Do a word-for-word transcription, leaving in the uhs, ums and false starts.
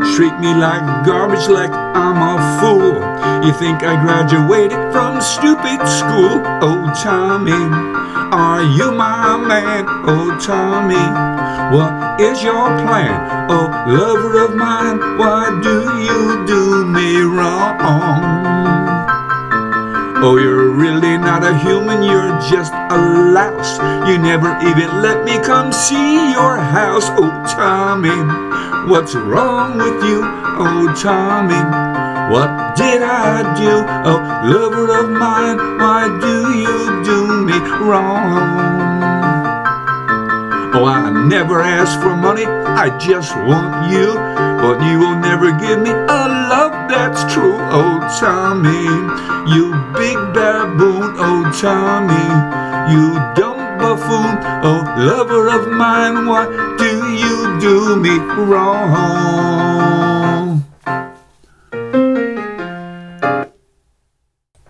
treat me like garbage, like I'm a fool. You think I graduated from stupid school? Oh, Tommy, are you my man? Oh, Tommy, what is your plan? Oh, lover of mine, why do you do me wrong? Oh, you're really not a human, you're just a louse. You never even let me come see your house. Oh, Tommy, what's wrong with you? Oh, Tommy, what did I do? Oh, lover of mine, why do you do me wrong? Oh, I never asked for money, I just want you. But you will never give me a love that's true. Oh, Tommy, you big baboon. Oh, Tommy, you dumb buffoon. Oh, lover of mine, why do you do me wrong?